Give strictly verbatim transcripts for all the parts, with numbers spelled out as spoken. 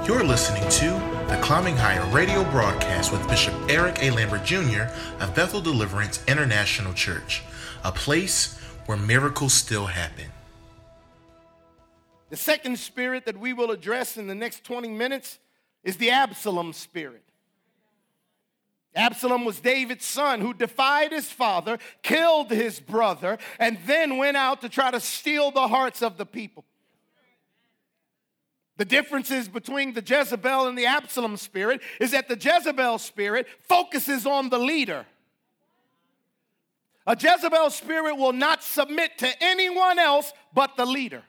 You're listening to the Climbing Higher radio broadcast with Bishop Eric A. Lambert Junior of Bethel Deliverance International Church, a place where miracles still happen. The second spirit that we will address in the next twenty minutes is the Absalom spirit. Absalom was David's son who defied his father, killed his brother, and then went out to try to steal the hearts of the people. The differences between the Jezebel and the Absalom spirit is that the Jezebel spirit focuses on the leader. A Jezebel spirit will not submit to anyone else but the leader.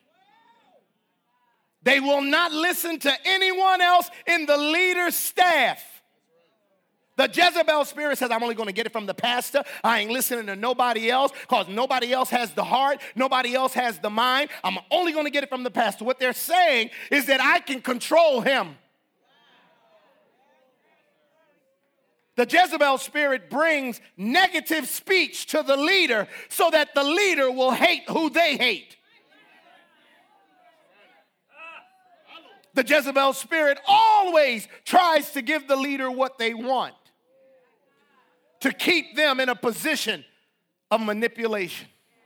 They will not listen to anyone else in the leader's staff. The Jezebel spirit says, I'm only going to get it from the pastor. I ain't listening to nobody else because nobody else has the heart. Nobody else has the mind. I'm only going to get it from the pastor. What they're saying is that I can control him. The Jezebel spirit brings negative speech to the leader so that the leader will hate who they hate. The Jezebel spirit always tries to give the leader what they want, to keep them in a position of manipulation.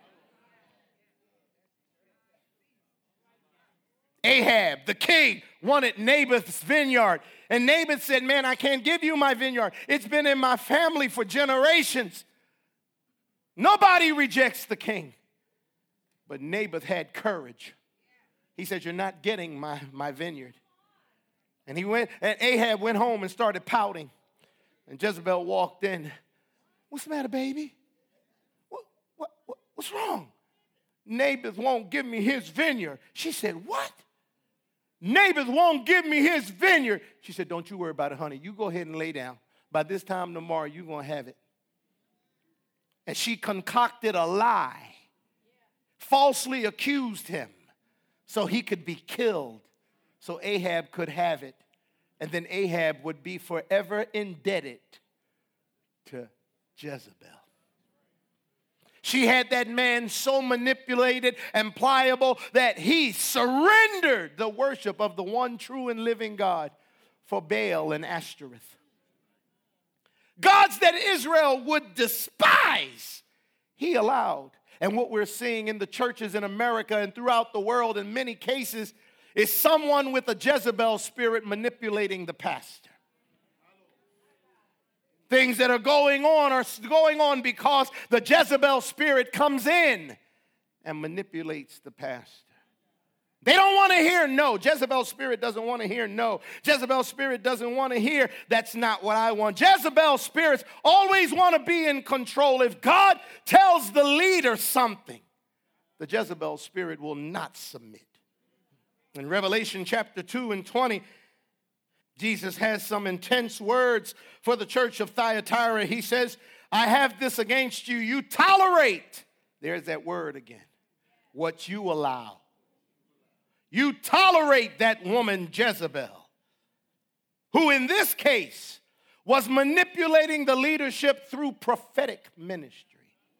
Ahab, the king, wanted Naboth's vineyard. And Naboth said, man, I can't give you my vineyard. It's been in my family for generations. Nobody rejects the king. But Naboth had courage. He said, you're not getting my, my vineyard. And he went, and Ahab went home and started pouting. And Jezebel walked in. What's the matter, baby? What, what, what, what's wrong? Naboth won't give me his vineyard. She said, what? Naboth won't give me his vineyard. She said, don't you worry about it, honey. You go ahead and lay down. By this time tomorrow, you're going to have it. And she concocted a lie, falsely accused him so he could be killed, so Ahab could have it. And then Ahab would be forever indebted to Jezebel. She had that man so manipulated and pliable that he surrendered the worship of the one true and living God for Baal and Ashtoreth. Gods that Israel would despise, he allowed. And what we're seeing in the churches in America and throughout the world in many cases is someone with a Jezebel spirit manipulating the pastor. Things that are going on are going on because the Jezebel spirit comes in and manipulates the pastor. They don't want to hear no. Jezebel spirit doesn't want to hear no. Jezebel spirit doesn't want to hear that's not what I want. Jezebel spirits always want to be in control. If God tells the leader something, the Jezebel spirit will not submit. In Revelation chapter two and twenty, Jesus has some intense words for the church of Thyatira. He says, I have this against you. You tolerate, there's that word again, what you allow. You tolerate that woman Jezebel, who in this case was manipulating the leadership through prophetic ministry.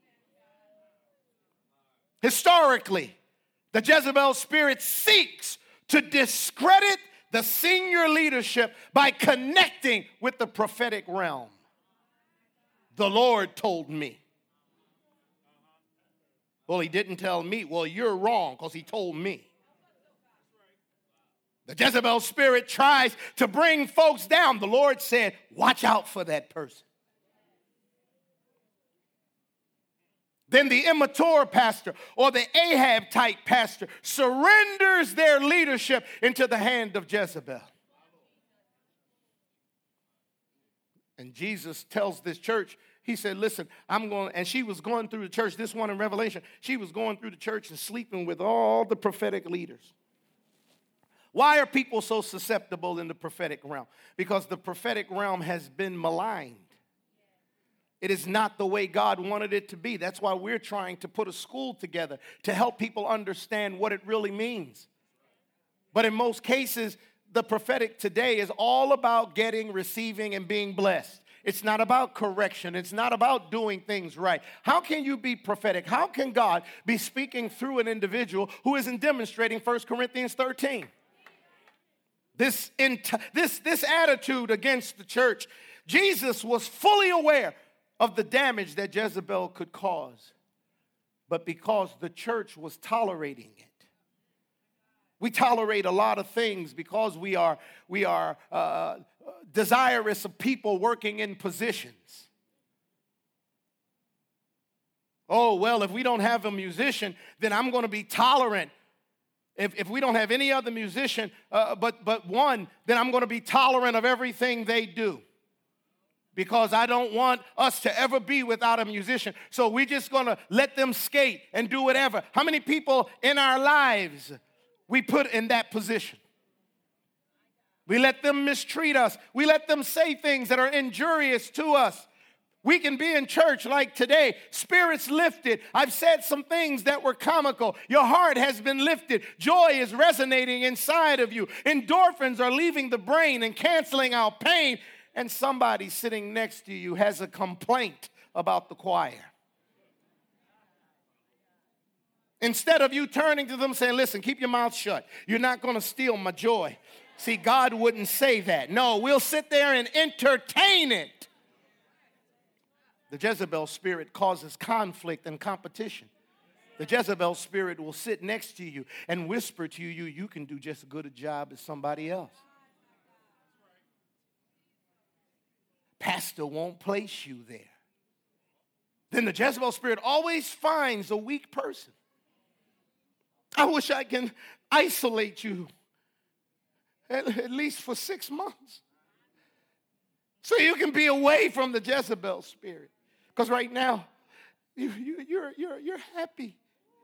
Historically, the Jezebel spirit seeks to discredit the senior leadership by connecting with the prophetic realm. The Lord told me. Well, he didn't tell me. Well, you're wrong because he told me. The Jezebel spirit tries to bring folks down. The Lord said, watch out for that person. Then the immature pastor or the Ahab type pastor surrenders their leadership into the hand of Jezebel. And Jesus tells this church, he said, listen, I'm going, and she was going through the church, this one in Revelation, she was going through the church and sleeping with all the prophetic leaders. Why are people so susceptible in the prophetic realm? Because the prophetic realm has been maligned. It is not the way God wanted it to be. That's why we're trying to put a school together to help people understand what it really means. But in most cases, the prophetic today is all about getting, receiving, and being blessed. It's not about correction. It's not about doing things right. How can you be prophetic? How can God be speaking through an individual who isn't demonstrating First Corinthians thirteen? this, enti- this, this attitude against the church. Jesus was fully aware of the damage that Jezebel could cause. But because the church was tolerating it. We tolerate a lot of things because we are, we are uh, desirous of people working in positions. Oh, well, if we don't have a musician, then I'm going to be tolerant. If, if we don't have any other musician uh, but, but one, then I'm going to be tolerant of everything they do. Because I don't want us to ever be without a musician. So we're just going to let them skate and do whatever. How many people in our lives we put in that position? We let them mistreat us. We let them say things that are injurious to us. We can be in church like today, spirits lifted. I've said some things that were comical. Your heart has been lifted. Joy is resonating inside of you. Endorphins are leaving the brain and canceling out pain. And somebody sitting next to you has a complaint about the choir. Instead of you turning to them saying, listen, keep your mouth shut. You're not going to steal my joy. See, God wouldn't say that. No, we'll sit there and entertain it. The Jezebel spirit causes conflict and competition. The Jezebel spirit will sit next to you and whisper to you, you can do just as good a job as somebody else. Pastor won't place you there. Then the Jezebel spirit always finds a weak person. I wish I can isolate you at, at least for six months so you can be away from the Jezebel spirit. Because right now, you, you, you're, you're, you're happy.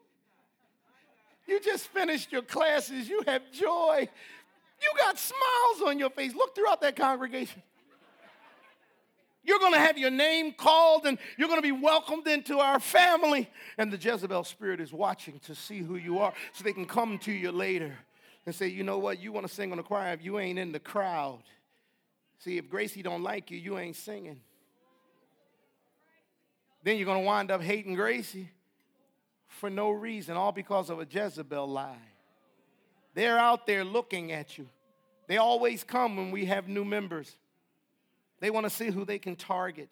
You just finished your classes. You have joy. You got smiles on your face. Look throughout that congregation. You're going to have your name called and you're going to be welcomed into our family. And the Jezebel spirit is watching to see who you are so they can come to you later and say, you know what, you want to sing on the choir if you ain't in the crowd. See, if Gracie don't like you, you ain't singing. Then you're going to wind up hating Gracie for no reason, all because of a Jezebel lie. They're out there looking at you. They always come when we have new members. They want to see who they can target.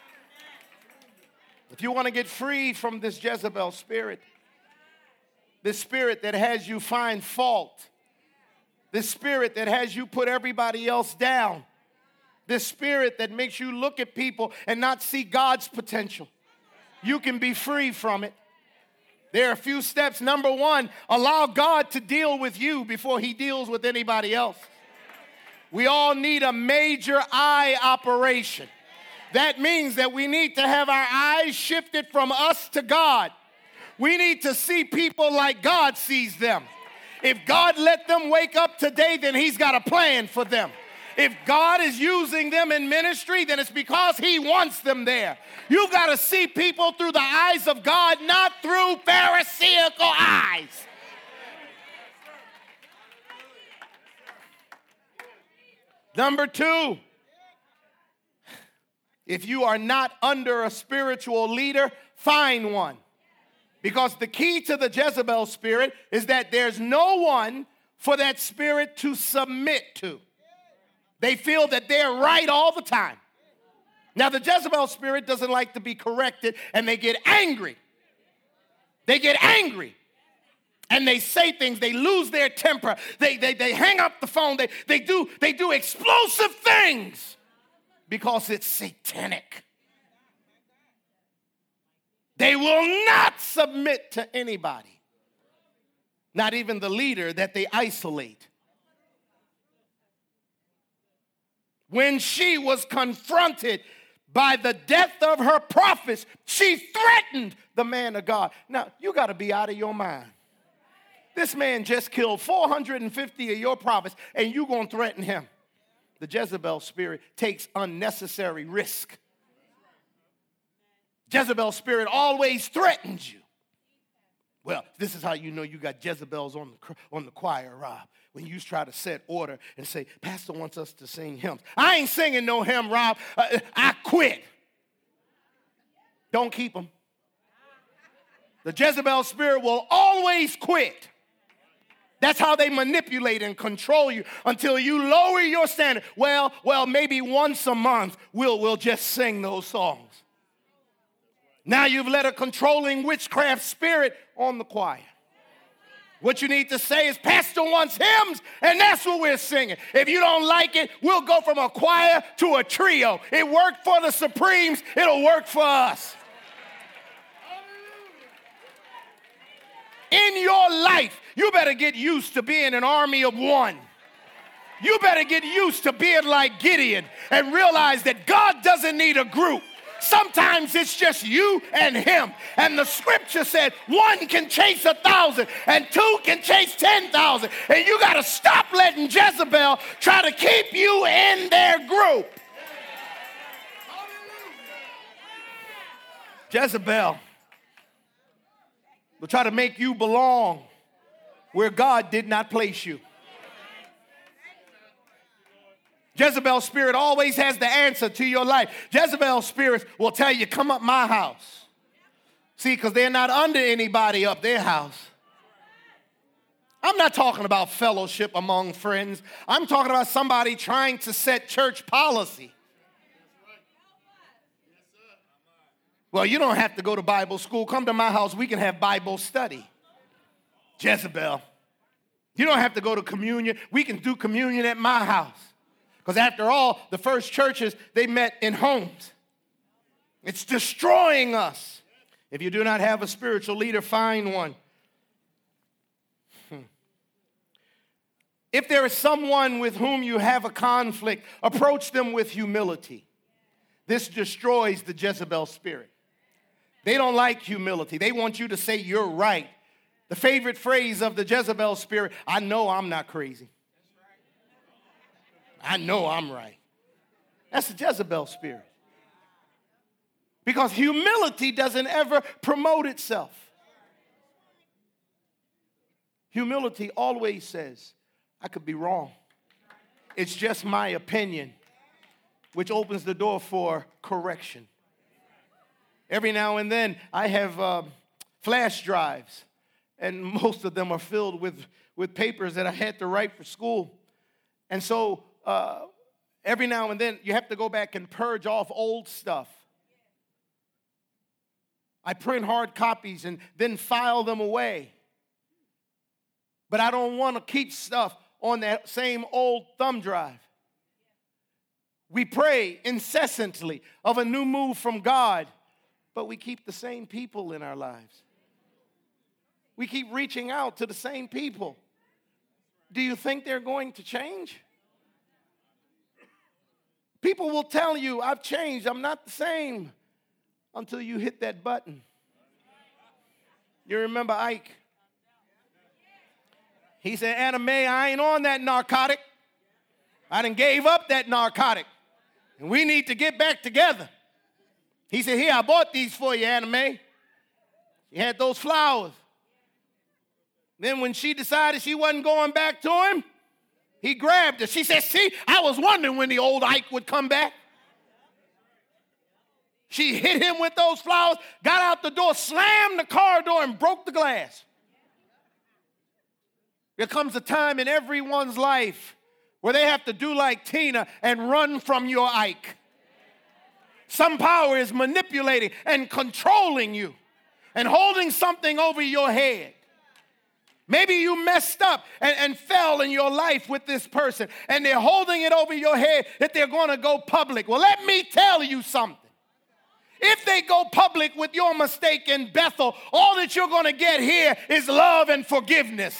If you want to get free from this Jezebel spirit, this spirit that has you find fault, this spirit that has you put everybody else down, this spirit that makes you look at people and not see God's potential, you can be free from it. There are a few steps. Number one, allow God to deal with you before he deals with anybody else. We all need a major eye operation. That means that we need to have our eyes shifted from us to God. We need to see people like God sees them. If God let them wake up today, then he's got a plan for them. If God is using them in ministry, then it's because he wants them there. You've got to see people through the eyes of God, not through Pharisaical eyes. Number two, if you are not under a spiritual leader, find one. Because the key to the Jezebel spirit is that there's no one for that spirit to submit to. They feel that they're right all the time. Now, the Jezebel spirit doesn't like to be corrected, and they get angry. They get angry. And they say things, they lose their temper, they, they, they hang up the phone, they, they, do, they do explosive things because it's satanic. They will not submit to anybody, not even the leader that they isolate. When she was confronted by the death of her prophets, she threatened the man of God. Now, you got to be out of your mind. This man just killed four hundred fifty of your prophets, and you're going to threaten him. The Jezebel spirit takes unnecessary risk. Jezebel spirit always threatens you. Well, this is how you know you got Jezebels on the, on the choir, Rob. When you try to set order and say, Pastor wants us to sing hymns. I ain't singing no hymn, Rob. Uh, I quit. Don't keep them. The Jezebel spirit will always quit. That's how they manipulate and control you until you lower your standard. Well, well, maybe once a month we'll, we'll just sing those songs. Now you've let a controlling witchcraft spirit on the choir. What you need to say is, Pastor wants hymns, and that's what we're singing. If you don't like it, we'll go from a choir to a trio. It worked for the Supremes. It'll work for us. In your life, you better get used to being an army of one. You better get used to being like Gideon and realize that God doesn't need a group. Sometimes it's just you and him. And the scripture said one can chase a thousand and two can chase ten thousand. And you got to stop letting Jezebel try to keep you in their group. Jezebel will try to make you belong where God did not place you. Jezebel's spirit always has the answer to your life. Jezebel's spirit will tell you, come up my house. See, because they're not under anybody up their house. I'm not talking about fellowship among friends. I'm talking about somebody trying to set church policy. Well, you don't have to go to Bible school. Come to my house. We can have Bible study. Jezebel. You don't have to go to communion. We can do communion at my house. Because after all, the first churches, they met in homes. It's destroying us. If you do not have a spiritual leader, find one. Hmm. If there is someone with whom you have a conflict, approach them with humility. This destroys the Jezebel spirit. They don't like humility. They want you to say you're right. The favorite phrase of the Jezebel spirit, I know I'm not crazy. I know I'm right. That's the Jezebel spirit. Because humility doesn't ever promote itself. Humility always says, I could be wrong. It's just my opinion, which opens the door for correction. Every now and then, I have uh, flash drives, and most of them are filled with, with papers that I had to write for school. And so, Uh, every now and then, you have to go back and purge off old stuff. I print hard copies and then file them away. But I don't want to keep stuff on that same old thumb drive. We pray incessantly of a new move from God, but we keep the same people in our lives. We keep reaching out to the same people. Do you think they're going to change? People will tell you, I've changed, I'm not the same, until you hit that button. You remember Ike? He said, Anna Mae, I ain't on that narcotic. I done gave up that narcotic. And we need to get back together. He said, here, I bought these for you, Anna Mae. She had those flowers. Then when she decided she wasn't going back to him, he grabbed her. She said, see, I was wondering when the old Ike would come back. She hit him with those flowers, got out the door, slammed the car door, and broke the glass. There comes a time in everyone's life where they have to do like Tina and run from your Ike. Some power is manipulating and controlling you and holding something over your head. Maybe you messed up and, and fell in your life with this person, and they're holding it over your head that they're going to go public. Well, let me tell you something. If they go public with your mistake in Bethel, all that you're going to get here is love and forgiveness.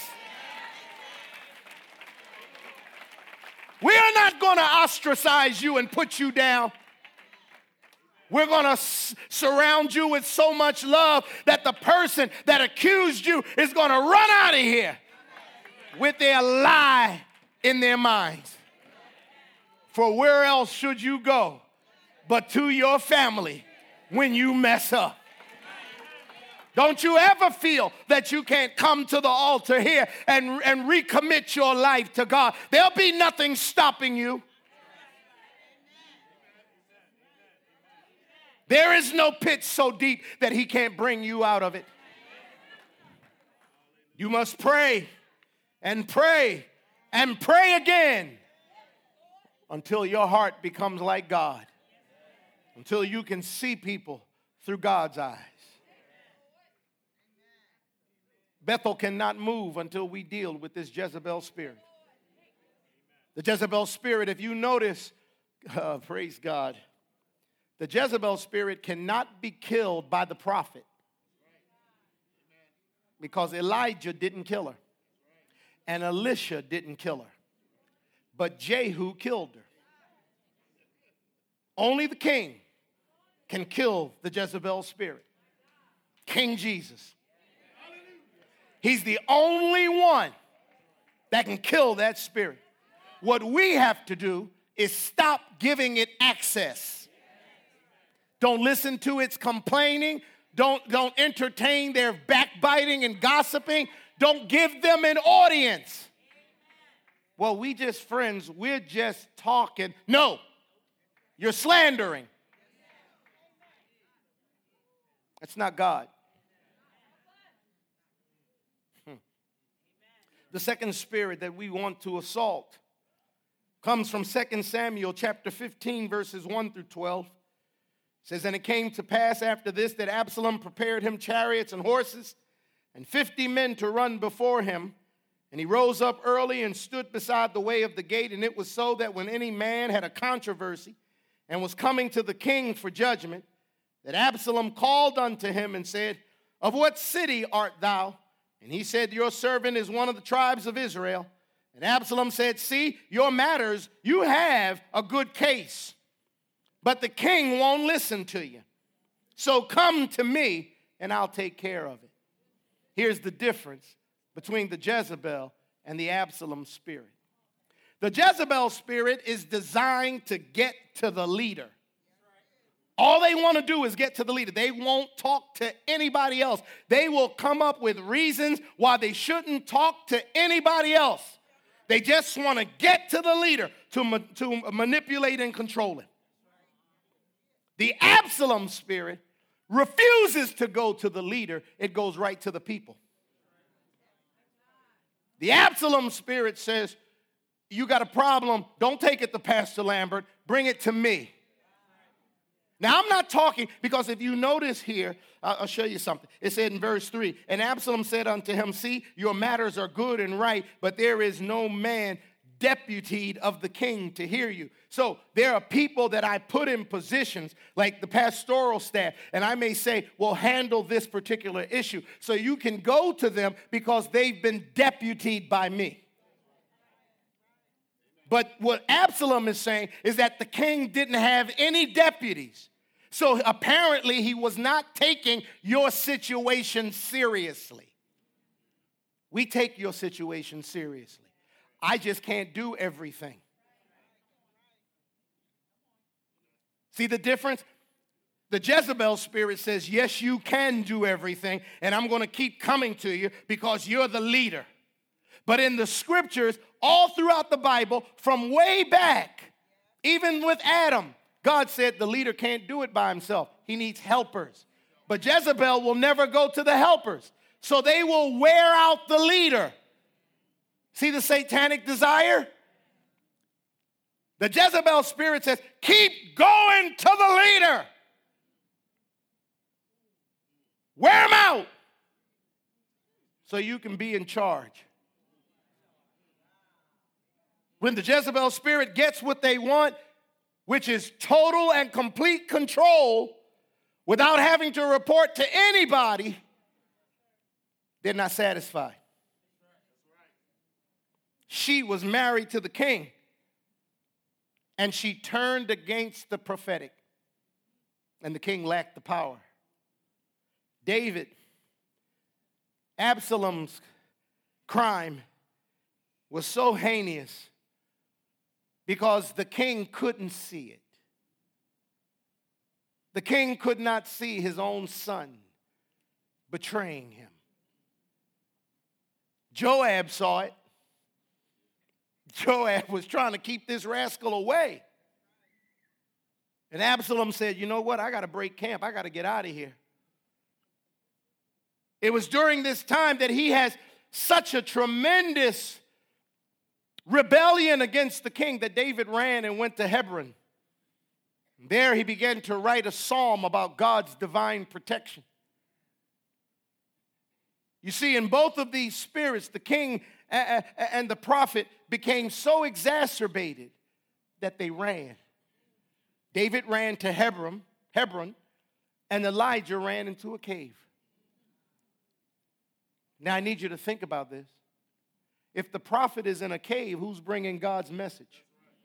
We are not going to ostracize you and put you down. We're going to s- surround you with so much love that the person that accused you is going to run out of here with their lie in their minds. For where else should you go but to your family when you mess up? Don't you ever feel that you can't come to the altar here and, and recommit your life to God. There'll be nothing stopping you. There is no pit so deep that he can't bring you out of it. You must pray and pray and pray again until your heart becomes like God, until you can see people through God's eyes. Bethel cannot move until we deal with this Jezebel spirit. The Jezebel spirit, if you notice, uh, praise God, the Jezebel spirit cannot be killed by the prophet because Elijah didn't kill her and Elisha didn't kill her, but Jehu killed her. Only the king can kill the Jezebel spirit. King Jesus. He's the only one that can kill that spirit. What we have to do is stop giving it access. Don't listen to its complaining. Don't, don't entertain their backbiting and gossiping. Don't give them an audience. Well, we just friends. We're just talking. No, you're slandering. That's not God. Hmm. The second spirit that we want to assault comes from Second Samuel chapter fifteen, verses one through twelve. It says, and it came to pass after this that Absalom prepared him chariots and horses and fifty men to run before him. And he rose up early and stood beside the way of the gate. And it was so that when any man had a controversy and was coming to the king for judgment, that Absalom called unto him and said, of what city art thou? And he said, your servant is one of the tribes of Israel. And Absalom said, see, your matters, you have a good case, but the king won't listen to you. So come to me and I'll take care of it. Here's the difference between the Jezebel and the Absalom spirit. The Jezebel spirit is designed to get to the leader. All they want to do is get to the leader. They won't talk to anybody else. They will come up with reasons why they shouldn't talk to anybody else. They just want to get to the leader to, ma- to manipulate and control him. The Absalom spirit refuses to go to the leader. It goes right to the people. The Absalom spirit says, you got a problem, don't take it to Pastor Lambert, bring it to me. Now, I'm not talking, because if you notice here, I'll show you something. It said in verse three, and Absalom said unto him, see, your matters are good and right, but there is no man deputied of the king to hear you. So there are people that I put in positions like the pastoral staff, and I may say, well, handle this particular issue. So you can go to them because they've been deputied by me. But what Absalom is saying is that the king didn't have any deputies. So apparently he was not taking your situation seriously. We take your situation seriously. I just can't do everything. See the difference? The Jezebel spirit says, yes, you can do everything, and I'm going to keep coming to you because you're the leader. But in the scriptures, all throughout the Bible, from way back, even with Adam, God said the leader can't do it by himself. He needs helpers. But Jezebel will never go to the helpers. So they will wear out the leader. See the satanic desire? The Jezebel spirit says, keep going to the leader. Wear him out so you can be in charge. When the Jezebel spirit gets what they want, which is total and complete control without having to report to anybody, they're not satisfied. She was married to the king, and she turned against the prophetic, and the king lacked the power. David, Absalom's crime was so heinous because the king couldn't see it. The king could not see his own son betraying him. Joab saw it. Joab was trying to keep this rascal away. And Absalom said, you know what? I got to break camp. I got to get out of here. It was during this time that he has such a tremendous rebellion against the king that David ran and went to Hebron. There he began to write a psalm about God's divine protection. You see, in both of these spirits, the king and the prophet became so exacerbated that they ran. David ran to Hebron, Hebron, and Elijah ran into a cave. Now I need you to think about this. If the prophet is in a cave, who's bringing God's message?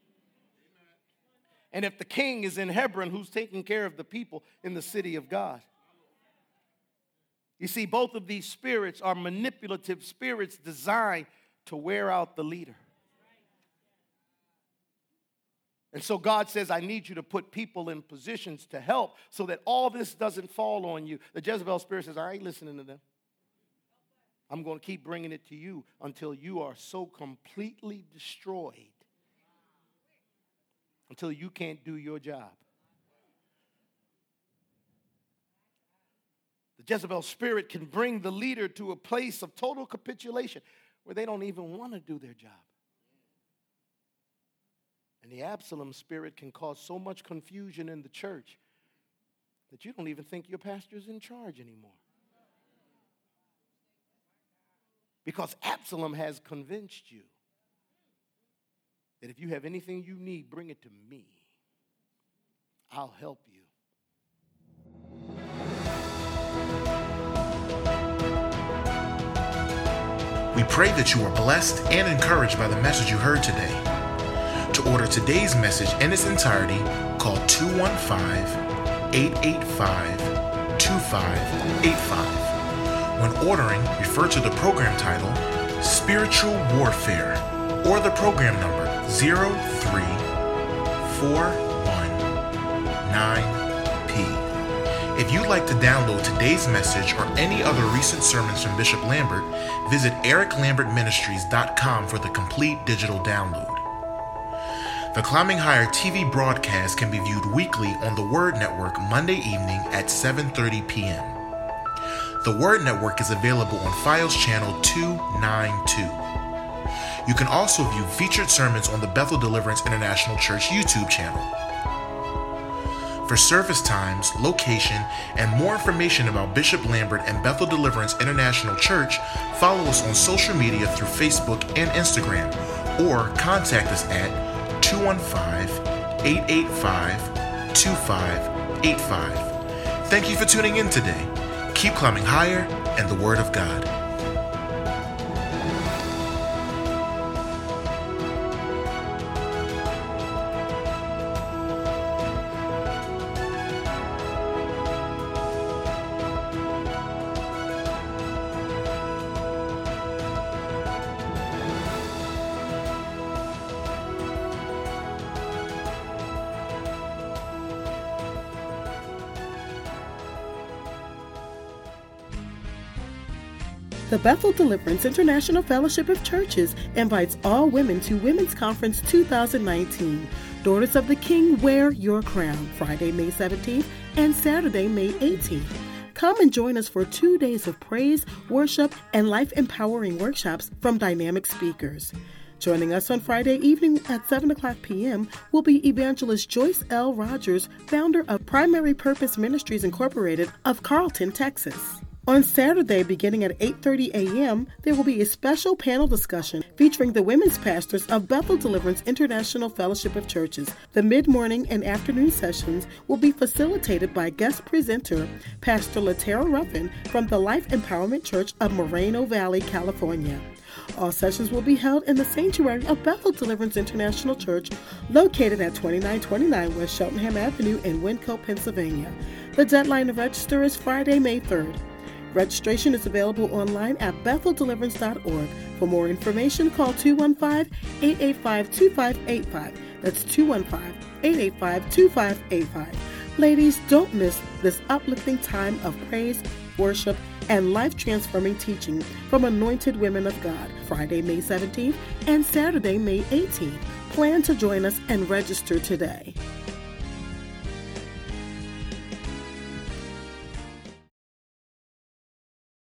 And if the king is in Hebron, who's taking care of the people in the city of God? You see, both of these spirits are manipulative spirits designed to wear out the leader. And so God says, I need you to put people in positions to help so that all this doesn't fall on you. The Jezebel spirit says, I ain't listening to them. I'm going to keep bringing it to you until you are so completely destroyed, until you can't do your job. The Jezebel spirit can bring the leader to a place of total capitulation where they don't even want to do their job. And the Absalom spirit can cause so much confusion in the church that you don't even think your pastor's in charge anymore. Because Absalom has convinced you that if you have anything you need, bring it to me. I'll help you. We pray that you are blessed and encouraged by the message you heard today. To order today's message in its entirety, call two one five, eight eight five, two five eight five. When ordering, refer to the program title, Spiritual Warfare, or the program number zero three four one nine P. If you'd like to download today's message or any other recent sermons from Bishop Lambert, visit eric lambert ministries dot com for the complete digital download. The Climbing Higher T V broadcast can be viewed weekly on the Word Network Monday evening at seven thirty p.m. The Word Network is available on Fios Channel two ninety-two. You can also view featured sermons on the Bethel Deliverance International Church YouTube channel. For service times, location, and more information about Bishop Lambert and Bethel Deliverance International Church, follow us on social media through Facebook and Instagram, or contact us at two one five, eight eight five, two five eight five. Thank you for tuning in today. Keep climbing higher in the Word of God. The Bethel Deliverance International Fellowship of Churches invites all women to Women's Conference two thousand nineteen. Daughters of the King, Wear Your Crown, Friday, May seventeenth and Saturday, May eighteenth. Come and join us for two days of praise, worship, and life-empowering workshops from dynamic speakers. Joining us on Friday evening at seven o'clock p.m. will be Evangelist Joyce L. Rogers, founder of Primary Purpose Ministries Incorporated of Carlton, Texas. On Saturday, beginning at eight thirty a.m., there will be a special panel discussion featuring the women's pastors of Bethel Deliverance International Fellowship of Churches. The mid-morning and afternoon sessions will be facilitated by guest presenter, Pastor Latera Ruffin from the Life Empowerment Church of Moreno Valley, California. All sessions will be held in the sanctuary of Bethel Deliverance International Church, located at twenty-nine twenty-nine West Cheltenham Avenue in Wyncote, Pennsylvania. The deadline to register is Friday, May third. Registration is available online at bethel deliverance dot org. For more information, call two one five, eight eight five, two five eight five. That's two one five, eight eight five, two five eight five. Ladies, don't miss this uplifting time of praise, worship, and life-transforming teaching from anointed women of God, Friday, May seventeenth and Saturday, May eighteenth. Plan to join us and register today.